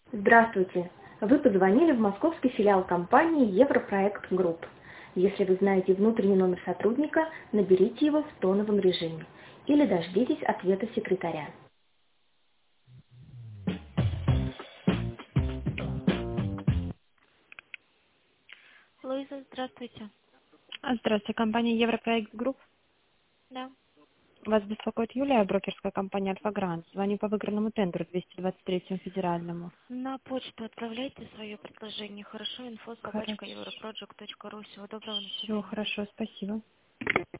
Здравствуйте! Вы позвонили в московский филиал компании Европроект Групп. Если вы знаете внутренний номер сотрудника, наберите его в тоновом режиме или дождитесь ответа секретаря. Луиза, здравствуйте. Здравствуйте, компания Европроект Групп. Да. Вас беспокоит Юлия, брокерская компания Альфа-Грант. Звоню по выигранному тендеру 223 федеральному. На почту отправляйте свое предложение. Хорошо, Хорошо. info@europroject.ru. Всего доброго, до Все свидания. хорошо, спасибо.